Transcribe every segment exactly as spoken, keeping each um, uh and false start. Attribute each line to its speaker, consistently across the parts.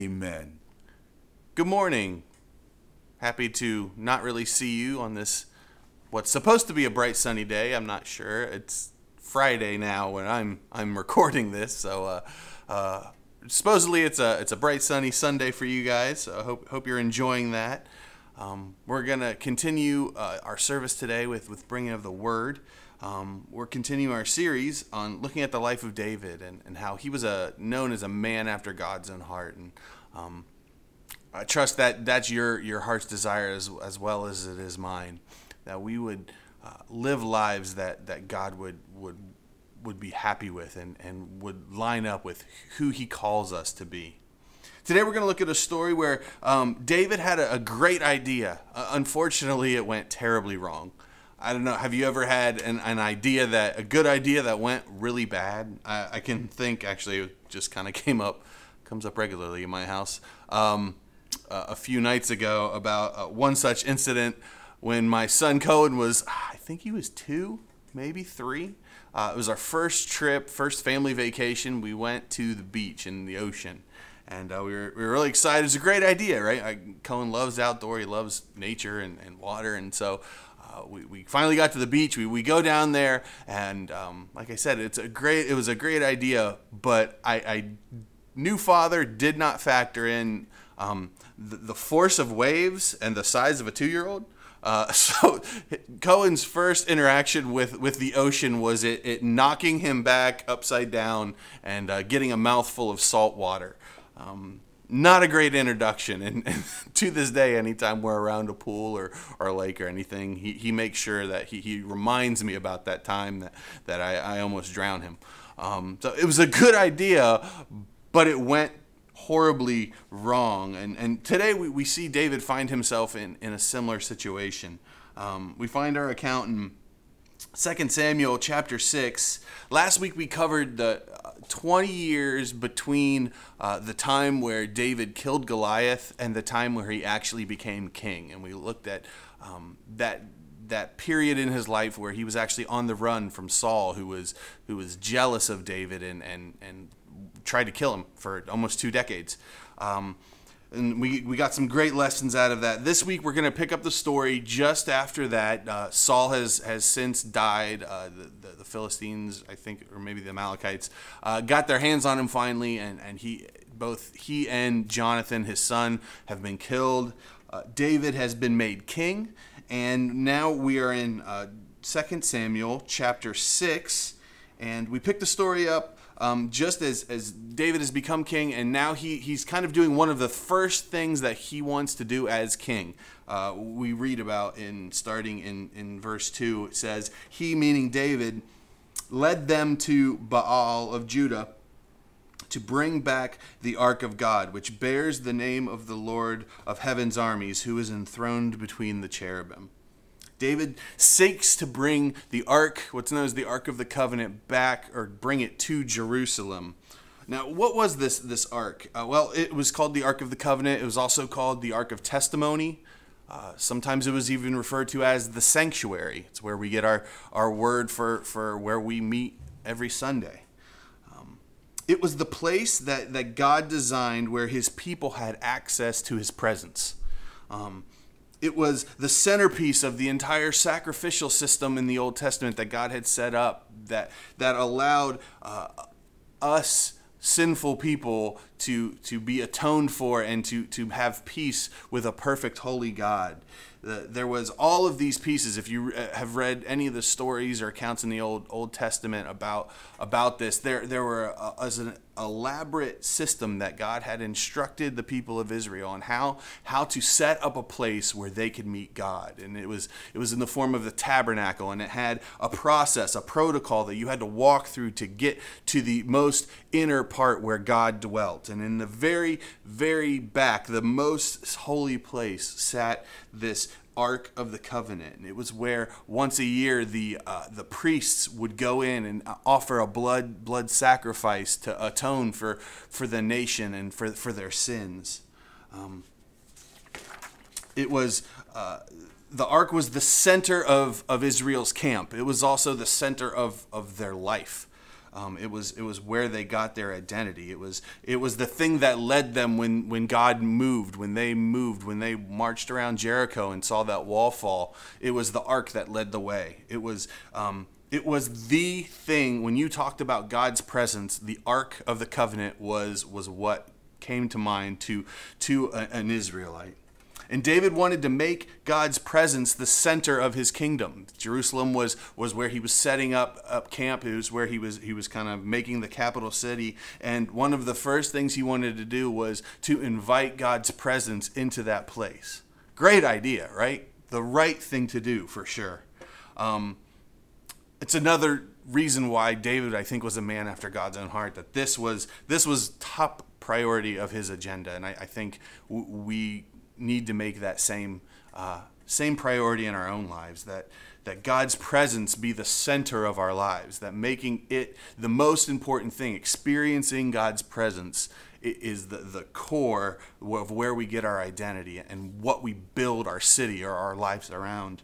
Speaker 1: Amen.
Speaker 2: Good morning. Happy to not really see you on this, what's supposed to be a bright sunny day. I'm not sure. It's Friday now when I'm I'm recording this, so uh, uh, supposedly it's a it's a bright sunny Sunday for you guys. So I hope hope you're enjoying that. Um, we're gonna continue uh, our service today with with bringing of the Word. Um, we're continuing our series on looking at the life of David and, and how he was a known as a man after God's own heart. And um, I trust that that's your, your heart's desire as, as well as it is mine, that we would uh, live lives that, that God would would would be happy with and, and would line up with who he calls us to be. Today we're going to look at a story where um, David had a, a great idea. Uh, unfortunately, it went terribly wrong. I don't know. Have you ever had an, an idea that a good idea that went really bad? I, I can think actually it just kind of came up, comes up regularly in my house. Um, uh, a few nights ago about uh, one such incident when my son Cohen was, I think he was two, maybe three. Uh, it was our first trip, first family vacation. We went to the beach in the ocean, and uh, we were we were really excited. It was a great idea, right? I, Cohen loves outdoor. He loves nature and, and water, and so. Uh, we, we finally got to the beach. We, we go down there, and um, like I said, it's a great. It was a great idea, but I, I new father did not factor in um, the, the force of waves and the size of a two-year-old. Uh, so Cohen's first interaction with, with the ocean was it, it knocking him back upside down and uh, getting a mouthful of salt water. Um, Not a great introduction, and, and to this day, anytime we're around a pool or, or a lake or anything, he, he makes sure that he, he reminds me about that time that, that I, I almost drowned him. Um, so it was a good idea, but it went horribly wrong. And, and today we, we see David find himself in, in a similar situation. Um, we find our account in Second Samuel chapter six. Last week we covered the twenty years between uh, the time where David killed Goliath and the time where he actually became king. And we looked at um, that that period in his life where he was actually on the run from Saul, who was who was jealous of David and, and, and tried to kill him for almost two decades. Um, And we, we got some great lessons out of that. This week, we're going to pick up the story just after that. Uh, Saul has, has since died. Uh, the, the, the Philistines, I think, or maybe the Amalekites, uh, got their hands on him finally. And, and he, both he and Jonathan, his son, have been killed. Uh, David has been made king. And now we are in uh, Second Samuel chapter six. And we picked the story up Um, just as, as David has become king, and now he, he's kind of doing one of the first things that he wants to do as king. Uh, we read about in starting in, in verse two, it says, he, meaning David, led them to Baal of Judah to bring back the ark of God, which bears the name of the Lord of heaven's armies, who is enthroned between the cherubim. David seeks to bring the ark, what's known as the Ark of the Covenant, back or bring it to Jerusalem. Now, what was this this ark? Uh, well, it was called the Ark of the Covenant. It was also called the Ark of Testimony. Uh, sometimes it was even referred to as the sanctuary. It's where we get our, our word for, for where we meet every Sunday. Um, it was the place that, that God designed where his people had access to his presence. Um It was the centerpiece of the entire sacrificial system in the Old Testament that God had set up that that allowed uh, us sinful people to to be atoned for and to, to have peace with a perfect holy God. The, there was all of these pieces. If you have read any of the stories or accounts in the Old Old Testament about about this, there there were a, as an elaborate system that God had instructed the people of Israel on how how to set up a place where they could meet God. And it was it was in the form of the tabernacle, and it had a process, a protocol that you had to walk through to get to the most inner part where God dwelt. And in the very, very back, the most holy place, sat this Ark of the Covenant. And it was where once a year the uh, the priests would go in and offer a blood blood sacrifice to atone for for the nation and for for their sins. Um, it was uh, the Ark was the center of of Israel's camp. It was also the center of of their life. Um, it was it was where they got their identity. It was it was the thing that led them when when God moved, when they moved, when they marched around Jericho and saw that wall fall. It was the ark that led the way. It was um, it was the thing when you talked about God's presence. The Ark of the Covenant was was what came to mind to to a, an Israelite. And David wanted to make God's presence the center of his kingdom. Jerusalem was was where he was setting up, up camp. It was where he was he was kind of making the capital city. And one of the first things he wanted to do was to invite God's presence into that place. Great idea, right? The right thing to do, for sure. Um, it's another reason why David, I think, was a man after God's own heart, that this was this was top priority of his agenda. And I, I think w- we need to make that same uh, same priority in our own lives, that that God's presence be the center of our lives, that making it the most important thing, experiencing God's presence is the, the core of where we get our identity and what we build our city or our lives around.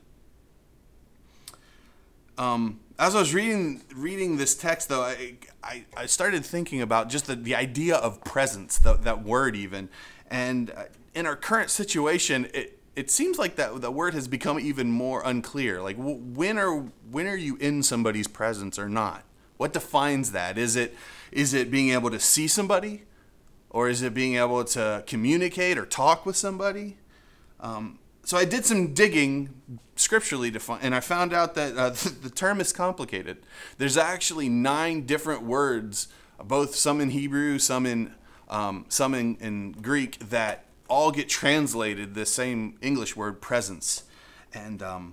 Speaker 2: Um, as I was reading reading this text, though, I, I, I started thinking about just the, the idea of presence, the, that word even. And in our current situation, it, it seems like that the word has become even more unclear. Like, when are when are you in somebody's presence or not? What defines that? Is it is it being able to see somebody? Or is it being able to communicate or talk with somebody? Um, so I did some digging scripturally to find, and I found out that uh, the, the term is complicated. There's actually nine different words, both some in Hebrew, some in um, some in, in Greek, that all get translated the same English word, presence. And um,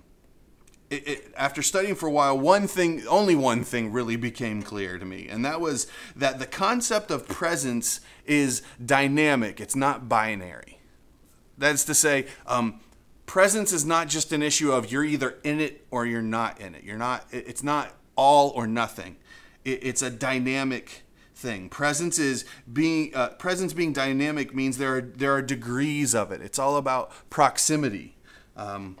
Speaker 2: it, it, after studying for a while, one thing, only one thing really became clear to me, and that was that the concept of presence is dynamic. It's not binary. That is to say, um, presence is not just an issue of you're either in it or you're not in it. You're not. It's not all or nothing. It, it's a dynamic thing. Presence is being uh, presence being dynamic means there are there are degrees of it. It's all about proximity. Um,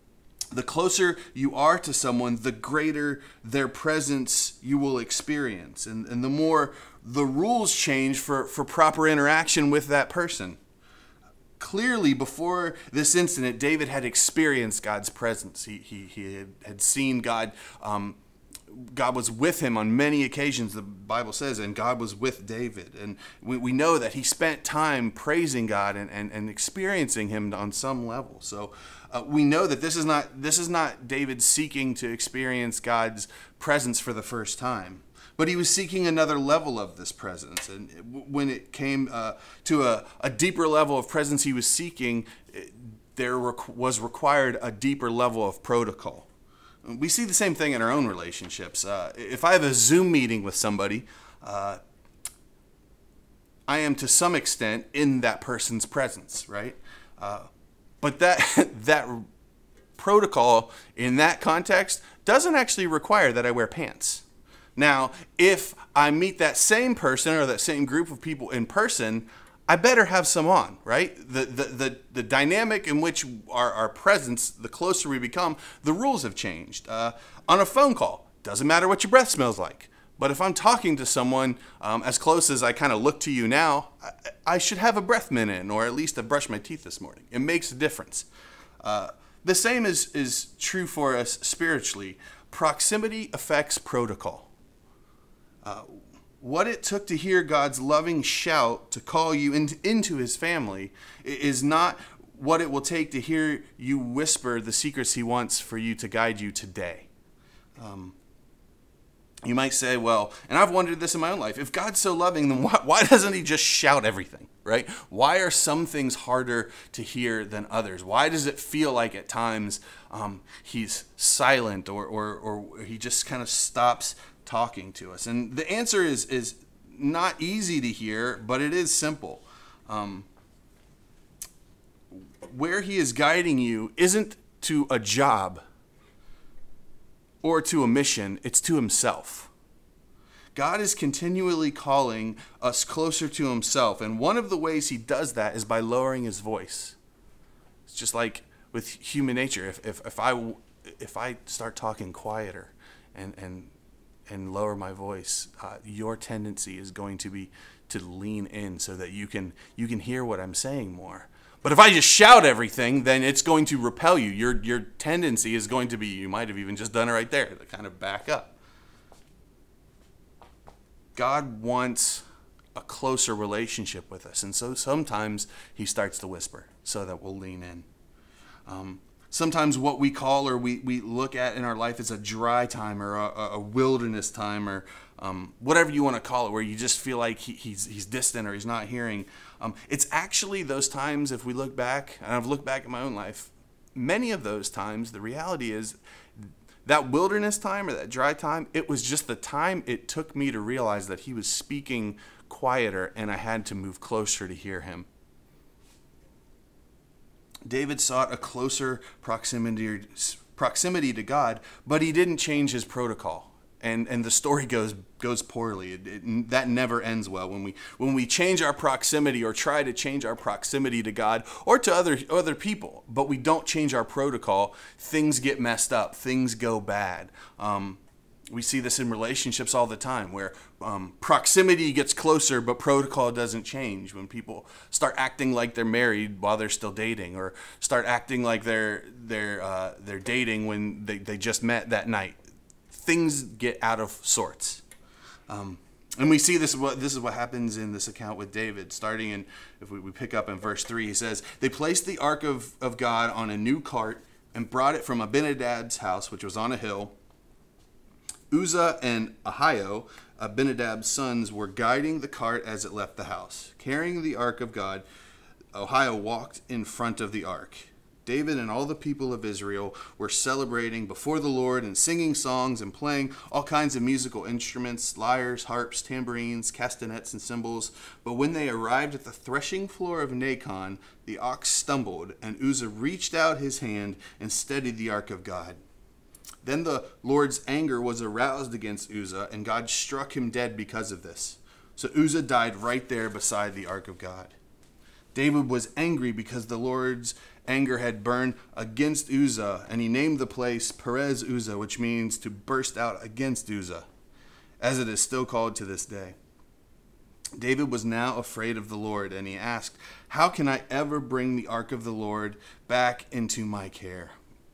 Speaker 2: the closer you are to someone, the greater their presence you will experience, and and the more the rules change for for proper interaction with that person. Clearly, before this incident, David had experienced God's presence. He he he had, had seen God. Um, God was with him on many occasions, the Bible says, and God was with David. And we, we know that he spent time praising God and, and, and experiencing him on some level. So uh, we know that this is not this is not David seeking to experience God's presence for the first time. But he was seeking another level of this presence. And when it came uh, to a, a deeper level of presence he was seeking, there was required a deeper level of protocol. We see the same thing in our own relationships. Uh, if I have a Zoom meeting with somebody, uh, I am to some extent in that person's presence, right? Uh, but that that protocol in that context doesn't actually require that I wear pants. Now, if I meet that same person or that same group of people in person, I better have some on, right? The the the, the dynamic in which our, our presence, the closer we become, the rules have changed. Uh, on a phone call, doesn't matter what your breath smells like. But if I'm talking to someone um, as close as I kind of look to you now, I, I should have a breath mint in, or at least I've brushed my teeth this morning. It makes a difference. Uh, the same is, is true for us spiritually. Proximity affects protocol. Uh, What it took to hear God's loving shout to call you in, into his family is not what it will take to hear you whisper the secrets he wants for you to guide you today. Um, you might say, well, and I've wondered this in my own life, if God's so loving, then why, why doesn't he just shout everything, right? Why are some things harder to hear than others? Why does it feel like at times um, he's silent or, or, or he just kind of stops talking to us? And the answer is is not easy to hear, but it is simple. Um, where he is guiding you isn't to a job or to a mission, it's to himself. God is continually calling us closer to himself, and one of the ways he does that is by lowering his voice. It's just like with human nature. If if, if I if I start talking quieter and and and lower my voice, uh, your tendency is going to be to lean in so that you can you can hear what I'm saying more. But if I just shout everything, then it's going to repel you. Your your tendency is going to be, you might have even just done it right there, to kind of back up. God wants a closer relationship with us. And so sometimes he starts to whisper so that we'll lean in. Um, sometimes what we call or we, we look at in our life is a dry time or a, a wilderness time or um, whatever you want to call it, where you just feel like he, he's, he's distant or he's not hearing. Um, it's actually those times, if we look back, and I've looked back at my own life, many of those times, the reality is that wilderness time or that dry time, it was just the time it took me to realize that he was speaking quieter and I had to move closer to hear him. David sought a closer proximity proximity to God, but he didn't change his protocol. And and the story goes goes poorly. It, it, that never ends well. When we when we change our proximity or try to change our proximity to God or to other other people, but we don't change our protocol, things get messed up. Things go bad. Um, we see this in relationships all the time, where um, proximity gets closer, but protocol doesn't change. When people start acting like they're married while they're still dating, or start acting like they're they're uh, they're dating when they, they just met that night. Things get out of sorts. Um, and we see this, what this is what happens in this account with David. Starting in, if we, we pick up in verse three, he says, they placed the ark of, of God on a new cart and brought it from Abinadab's house, which was on a hill. Uzzah and Ahio, Abinadab's sons, were guiding the cart as it left the house. Carrying the ark of God, Ahio walked in front of the ark. David and all the people of Israel were celebrating before the Lord and singing songs and playing all kinds of musical instruments, lyres, harps, tambourines, castanets, and cymbals. But when they arrived at the threshing floor of Nacon, the ox stumbled, and Uzzah reached out his hand and steadied the ark of God. Then the Lord's anger was aroused against Uzzah, and God struck him dead because of this. So Uzzah died right there beside the ark of God. David was angry because the Lord's anger had burned against Uzzah, and he named the place Perez Uzzah, which means to burst out against Uzzah, as it is still called to this day. David was now afraid of the Lord, and he asked, how can I ever bring the ark of the Lord back into my care?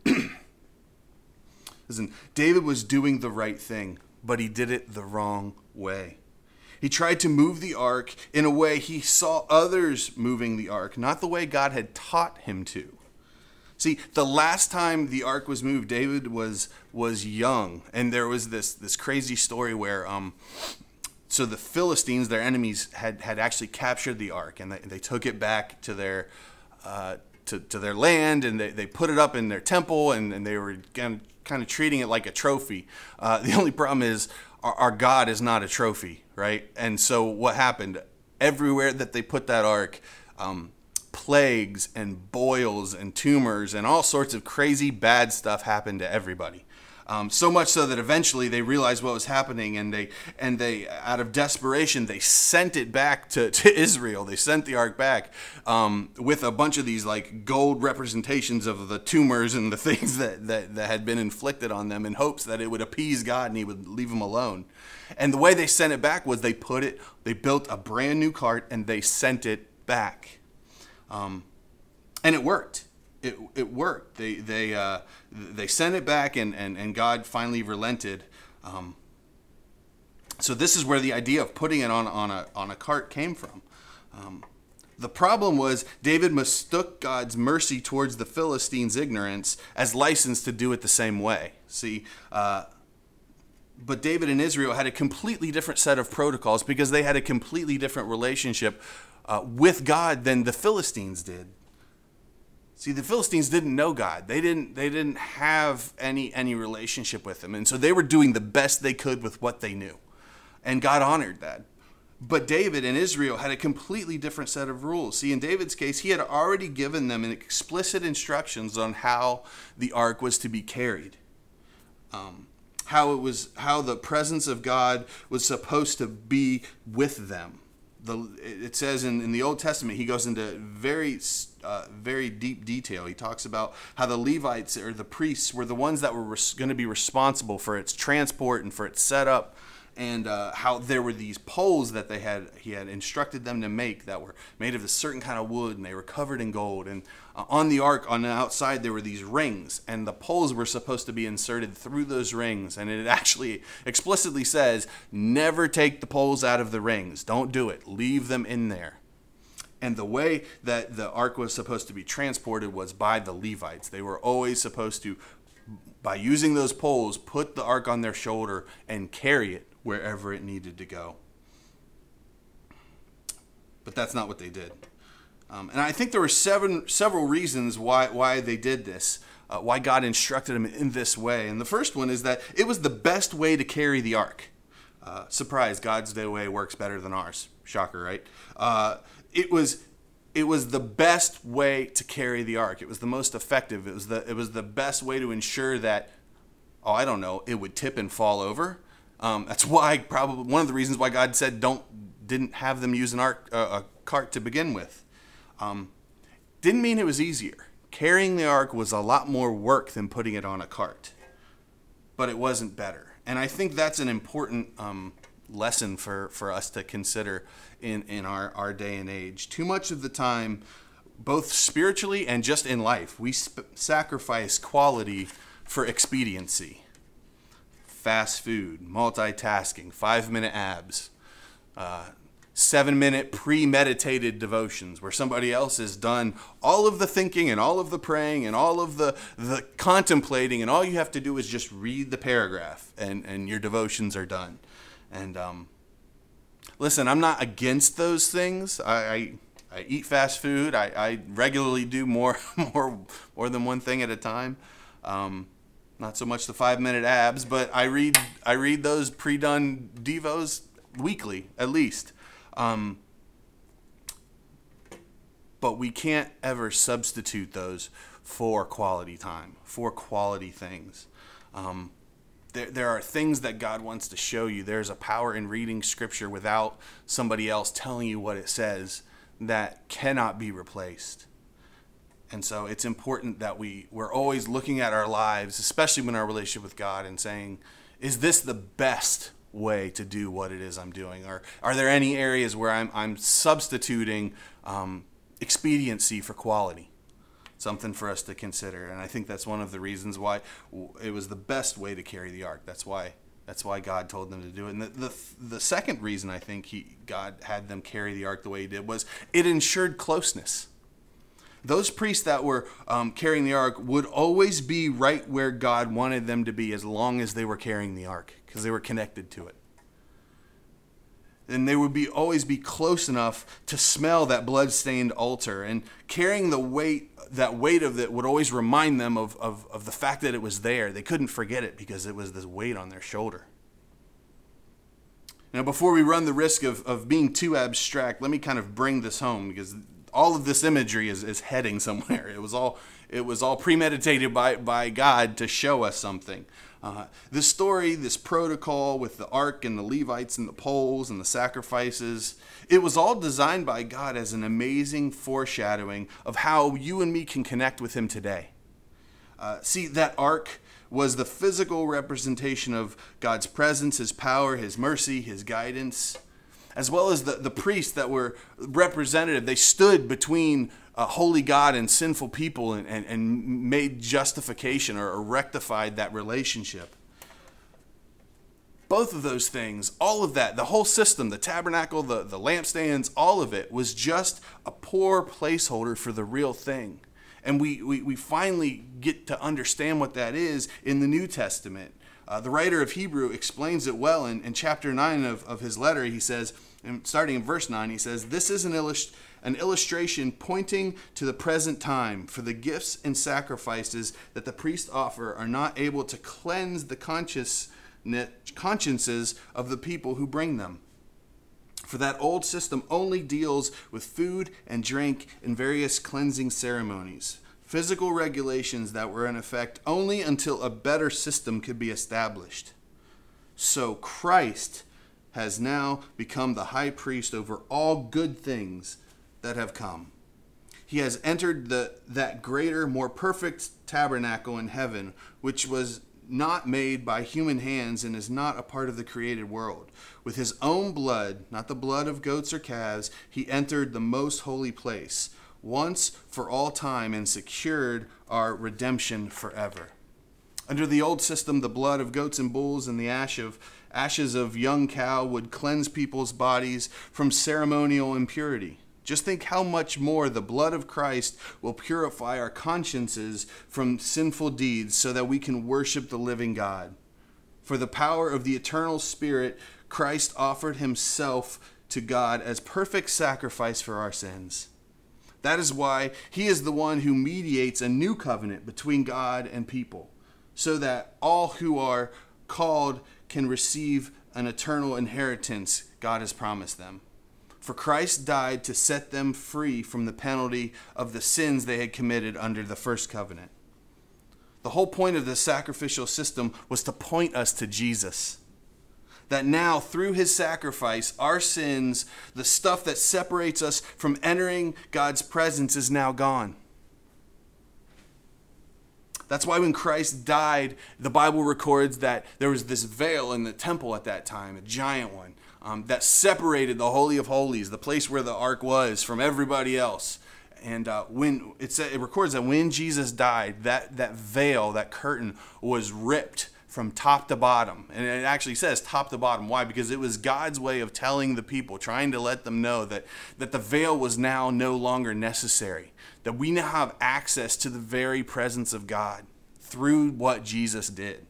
Speaker 2: Listen, David was doing the right thing, but he did it the wrong way. He tried to move the ark in a way he saw others moving the ark, not the way God had taught him to. See, the last time the ark was moved, David was was young, and there was this this crazy story where um, so the Philistines, their enemies, had had actually captured the ark, and they, they took it back to their uh, to to their land, and they, they put it up in their temple, and, and they were kind of, kind of treating it like a trophy. Uh, the only problem is our, our God is not a trophy. Right? And so what happened? Everywhere that they put that ark, um, plagues and boils and tumors and all sorts of crazy bad stuff happened to everybody. Um, so much so that eventually they realized what was happening, and they and they out of desperation they sent it back to, to Israel. They sent the ark back um, with a bunch of these like gold representations of the tumors and the things that, that that had been inflicted on them, in hopes that it would appease God and he would leave them alone. And the way they sent it back was they put it, they built a brand new cart and they sent it back, um, and it worked. It it worked. They they uh, they sent it back, and, and, and God finally relented. Um, so this is where the idea of putting it on on a on a cart came from. Um, the problem was David mistook God's mercy towards the Philistines' ignorance as license to do it the same way. See, uh, but David and Israel had a completely different set of protocols because they had a completely different relationship uh, with God than the Philistines did. See, the Philistines didn't know God. They didn't they didn't have any any relationship with him. And so they were doing the best they could with what they knew. And God honored that. But David and Israel had a completely different set of rules. See, in David's case, he had already given them explicit instructions on how the ark was to be carried. Um, how it was how the presence of God was supposed to be with them. the it says in, in the Old Testament, he goes into very uh, very deep detail. He talks about how the Levites or the priests were the ones that were res- going to be responsible for its transport and for its setup, and uh, how there were these poles that they had he had instructed them to make that were made of a certain kind of wood, and they were covered in gold. And uh, on the ark, on the outside, there were these rings, and the poles were supposed to be inserted through those rings. And it actually explicitly says, never take the poles out of the rings. Don't do it. Leave them in there. And the way that the ark was supposed to be transported was by the Levites. They were always supposed to, by using those poles, put the ark on their shoulder and carry it wherever it needed to go. But that's not what they did. Um, and I think there were seven, several reasons why, why they did this, uh, why God instructed them in this way. And the first one is that it was the best way to carry the ark. Uh, surprise, God's way works better than ours. Shocker, right? Uh, it was it was the best way to carry the ark. It was the most effective. It was the it was the best way to ensure that, oh, I don't know, it would tip and fall over. Um, that's why probably one of the reasons why God said don't didn't have them use an ark uh, a cart to begin with. Um, didn't mean it was easier. Carrying the ark was a lot more work than putting it on a cart, but it wasn't better. And I think that's an important um, lesson for, for us to consider in, in our, our day and age. Too much of the time, both spiritually and just in life, we sp- sacrifice quality for expediency. Fast food, multitasking, five-minute abs, uh, seven-minute premeditated devotions where somebody else has done all of the thinking and all of the praying and all of the, the contemplating, and all you have to do is just read the paragraph and, and your devotions are done. And um, listen, I'm not against those things. I, I, I eat fast food. I, I regularly do more, more, more than one thing at a time. Um, not so much the five-minute abs, but I read I read those pre-done devos weekly at least. Um, but we can't ever substitute those for quality time, for quality things. Um, there, there are things that God wants to show you. There's a power in reading Scripture without somebody else telling you what it says that cannot be replaced. And so it's important that we, we're always looking at our lives, especially in our relationship with God, and saying, is this the best way to do what it is I'm doing? Or are there any areas where I'm I'm substituting um, expediency for quality? Something for us to consider. And I think that's one of the reasons why it was the best way to carry the ark. That's why that's why God told them to do it. And the the, the second reason I think he God had them carry the ark the way he did was it ensured closeness. Those priests that were um, carrying the ark would always be right where God wanted them to be as long as they were carrying the ark, because they were connected to it. And they would be always be close enough to smell that blood-stained altar. And carrying the weight, that weight of it would always remind them of, of, of the fact that it was there. They couldn't forget it because it was this weight on their shoulder. Now, before we run the risk of, of being too abstract, let me kind of bring this home, because all of this imagery is, is heading somewhere. It was all it was all premeditated by, by God to show us something. Uh, this story, this protocol with the ark and the Levites and the poles and the sacrifices, it was all designed by God as an amazing foreshadowing of how you and me can connect with him today. Uh, see, that ark was the physical representation of God's presence, his power, his mercy, his guidance, as well as the, the priests that were representative. They stood between a holy God and sinful people and, and, and made justification or, or rectified that relationship. Both of those things, all of that, the whole system, the tabernacle, the, the lampstands, all of it was just a poor placeholder for the real thing. And we, we, we finally get to understand what that is in the New Testament. Uh, the writer of Hebrew explains it well in, in chapter nine of, of his letter. He says, and starting in verse nine, he says, "This is an, illust- an illustration pointing to the present time, for the gifts and sacrifices that the priests offer are not able to cleanse the conscious, consciences of the people who bring them. For that old system only deals with food and drink and various cleansing ceremonies, physical regulations that were in effect only until a better system could be established. So Christ has now become the high priest over all good things that have come. He has entered the that greater, more perfect tabernacle in heaven, which was not made by human hands and is not a part of the created world. With his own blood, not the blood of goats or calves, he entered the most holy place, once for all time, and secured our redemption forever. Under the old system, the blood of goats and bulls and the ash of, ashes of young cow would cleanse people's bodies from ceremonial impurity. Just think how much more the blood of Christ will purify our consciences from sinful deeds so that we can worship the living God. For the power of the eternal Spirit, Christ offered himself to God as perfect sacrifice for our sins. That is why he is the one who mediates a new covenant between God and people, so that all who are called can receive an eternal inheritance God has promised them. For Christ died to set them free from the penalty of the sins they had committed under the first covenant. The whole point of the sacrificial system was to point us to Jesus. That now, through his sacrifice, our sins, the stuff that separates us from entering God's presence, is now gone. That's why when Christ died, the Bible records that there was this veil in the temple at that time, a giant one, um, that separated the Holy of Holies, the place where the ark was, from everybody else. And uh, when it, said, it records that when Jesus died, that, that veil, that curtain, was ripped from top to bottom. And it actually says top to bottom. Why? Because it was God's way of telling the people, trying to let them know that, that the veil was now no longer necessary. That we now have access to the very presence of God through what Jesus did.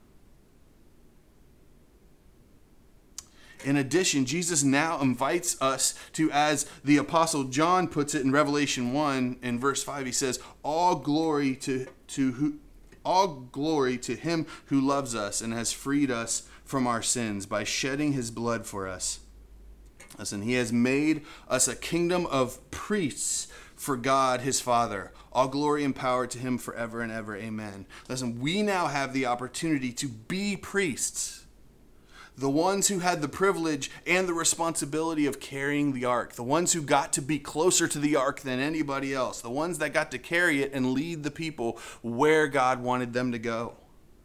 Speaker 2: In addition, Jesus now invites us to, as the Apostle John puts it in Revelation one, in verse five, he says, all glory to, to who, all glory to him who loves us and has freed us from our sins by shedding his blood for us. Listen, he has made us a kingdom of priests for God, his Father. All glory and power to him forever and ever. Amen. Listen, we now have the opportunity to be priests. The ones who had the privilege and the responsibility of carrying the ark. The ones who got to be closer to the ark than anybody else. The ones that got to carry it and lead the people where God wanted them to go.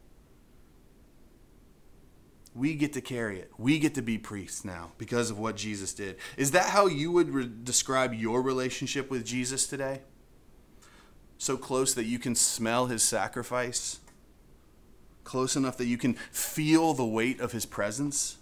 Speaker 2: We get to carry it. We get to be priests now because of what Jesus did. Is that how you would re- describe your relationship with Jesus today? So close that you can smell his sacrifice? Close enough that you can feel the weight of his presence?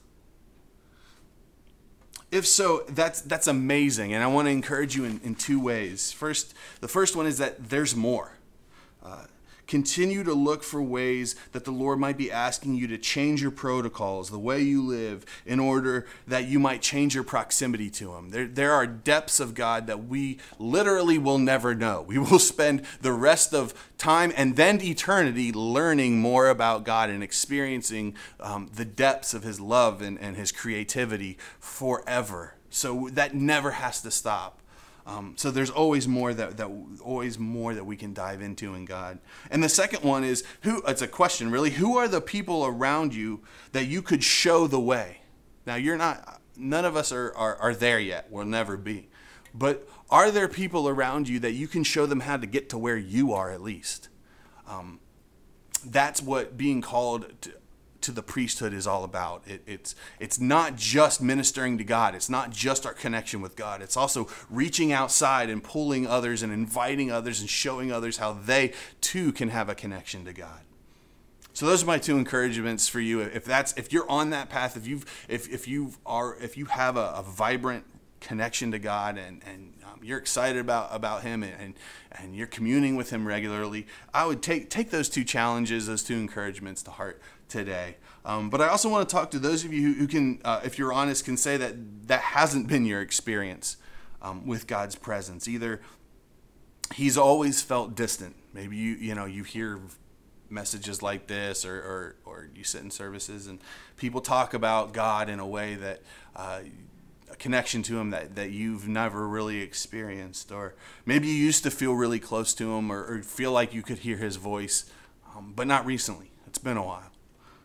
Speaker 2: If so, that's that's amazing, and I want to encourage you in, in two ways. First, the first one is that there's more. Uh, continue to look for ways that the Lord might be asking you to change your protocols, the way you live, in order that you might change your proximity to him. There, there are depths of God that we literally will never know. We will spend the rest of time and then eternity learning more about God and experiencing um, the depths of his love and, and his creativity forever. So that never has to stop. Um, so there's always more that, that always more that we can dive into in God. And the second one is, who? It's a question really. Who are the people around you that you could show the way? Now you're not. None of us are are, are there yet. We'll never be. But are there people around you that you can show them how to get to where you are at least? Um, that's what being called to, to the priesthood is all about. It, it's it's not just ministering to God. It's not just our connection with God. It's also reaching outside and pulling others and inviting others and showing others how they too can have a connection to God. So those are my two encouragements for you. If that's if you're on that path, if you've if if you are if you have a, a vibrant connection to God and and um, you're excited about about him and, and and you're communing with him regularly, I would take take those two challenges, those two encouragements to heart today. Um, but I also want to talk to those of you who, who can, uh, if you're honest, can say that that hasn't been your experience um, with God's presence. Either he's always felt distant. Maybe you you know you hear messages like this, or or, or you sit in services and people talk about God in a way that uh, a connection to him that, that you've never really experienced. Or maybe you used to feel really close to him, or, or feel like you could hear his voice, um, but not recently. It's been a while.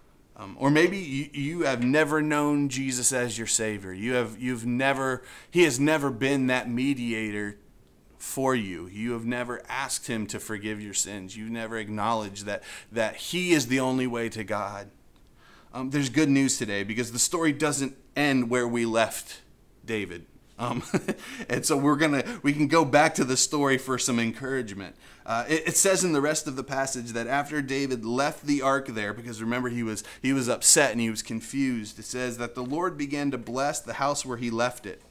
Speaker 2: Um, or maybe you, you have never known Jesus as your Savior. You have, you've never, He has never been that mediator for you. You have never asked Him to forgive your sins. You've never acknowledged that, that He is the only way to God. Um, there's good news today, because the story doesn't end where we left David. Um, and so we're gonna we can go back to the story for some encouragement. Uh, it, it says in the rest of the passage that after David left the ark there, because remember he was he was upset and he was confused. It says that the Lord began to bless the house where he left it.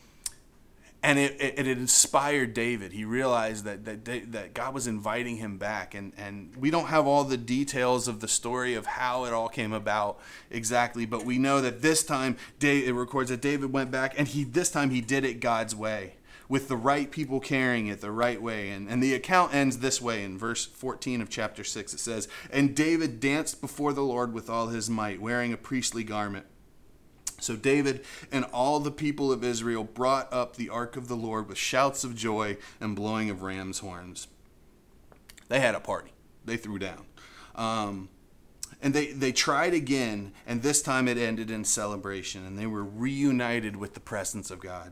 Speaker 2: And it, it, it inspired David. He realized that, that that God was inviting him back. And, and we don't have all the details of the story of how it all came about exactly, but we know that this time it records that David went back, and he this time he did it God's way, with the right people carrying it the right way. And, and the account ends this way in verse fourteen of chapter six. It says, "And David danced before the Lord with all his might, wearing a priestly garment. So David and all the people of Israel brought up the ark of the Lord with shouts of joy and blowing of ram's horns." They had a party. They threw down. Um, and they, they tried again, and this time it ended in celebration, and they were reunited with the presence of God.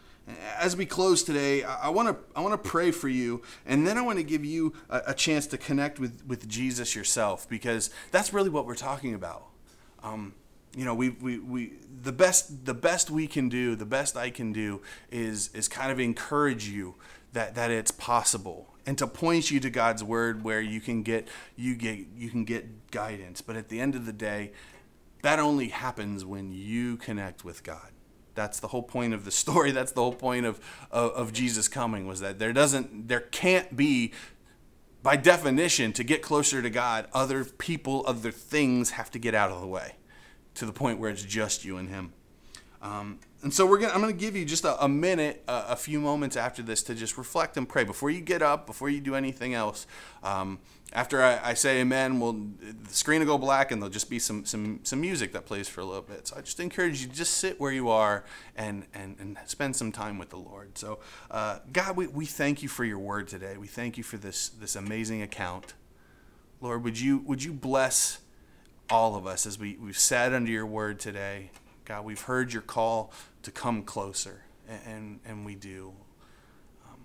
Speaker 2: As we close today, I want to I want to pray for you, and then I want to give you a, a chance to connect with, with Jesus yourself, because that's really what we're talking about. Um, You know, we, we, we the best the best we can do, the best I can do is is kind of encourage you that, that it's possible, and to point you to God's word where you can get you get you can get guidance. But at the end of the day, that only happens when you connect with God. That's the whole point of the story. That's the whole point of, of, of Jesus coming, was that there doesn't there can't be, by definition, to get closer to God, other people, other things have to get out of the way, to the point where it's just you and Him. Um, and so we're gonna, I'm going to give you just a, a minute, uh, a few moments after this, to just reflect and pray. Before you get up, before you do anything else, um, after I, I say amen, we'll, the screen will go black, and there'll just be some, some, some music that plays for a little bit. So I just encourage you to just sit where you are and, and, and spend some time with the Lord. So uh, God, we, we thank you for your word today. We thank you for this, this amazing account. Lord, would you, would you bless all of us as we, we've sat under your word today. God, we've heard your call to come closer, and, and, and we do. Um,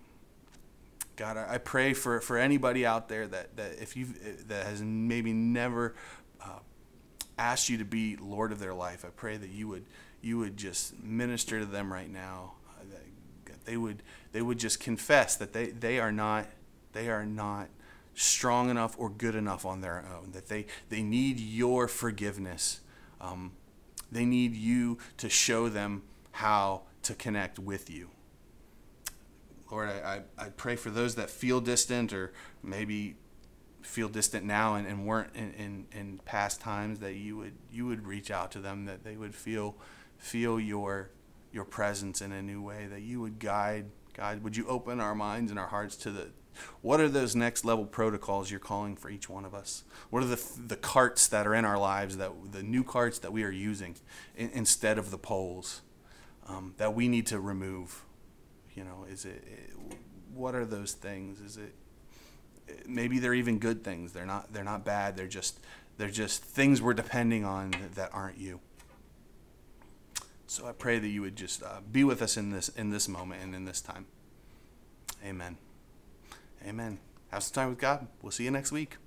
Speaker 2: God, I, I pray for, for anybody out there that, that if you that has maybe never uh, asked you to be Lord of their life. I pray that you would you would just minister to them right now. Uh, that they would they would just confess that they, they are not they are not strong enough or good enough on their own, that they, they need your forgiveness. Um, they need you to show them how to connect with you. Lord, I, I, I pray for those that feel distant, or maybe feel distant now and, and weren't in, in, in past times, that you would you would reach out to them, that they would feel feel your your presence in a new way, that you would guide. God, would you open our minds and our hearts to the what are those next level protocols you're calling for each one of us? What are the the carts that are in our lives, that the new carts that we are using in, instead of the poles, um, that we need to remove? You know, is it, it? What are those things? Is it? Maybe they're even good things. They're not. They're not bad. They're just. They're just things we're depending on that, that aren't you. So I pray that you would just uh, be with us in this in this moment and in this time. Amen. Amen. Have some time with God. We'll see you next week.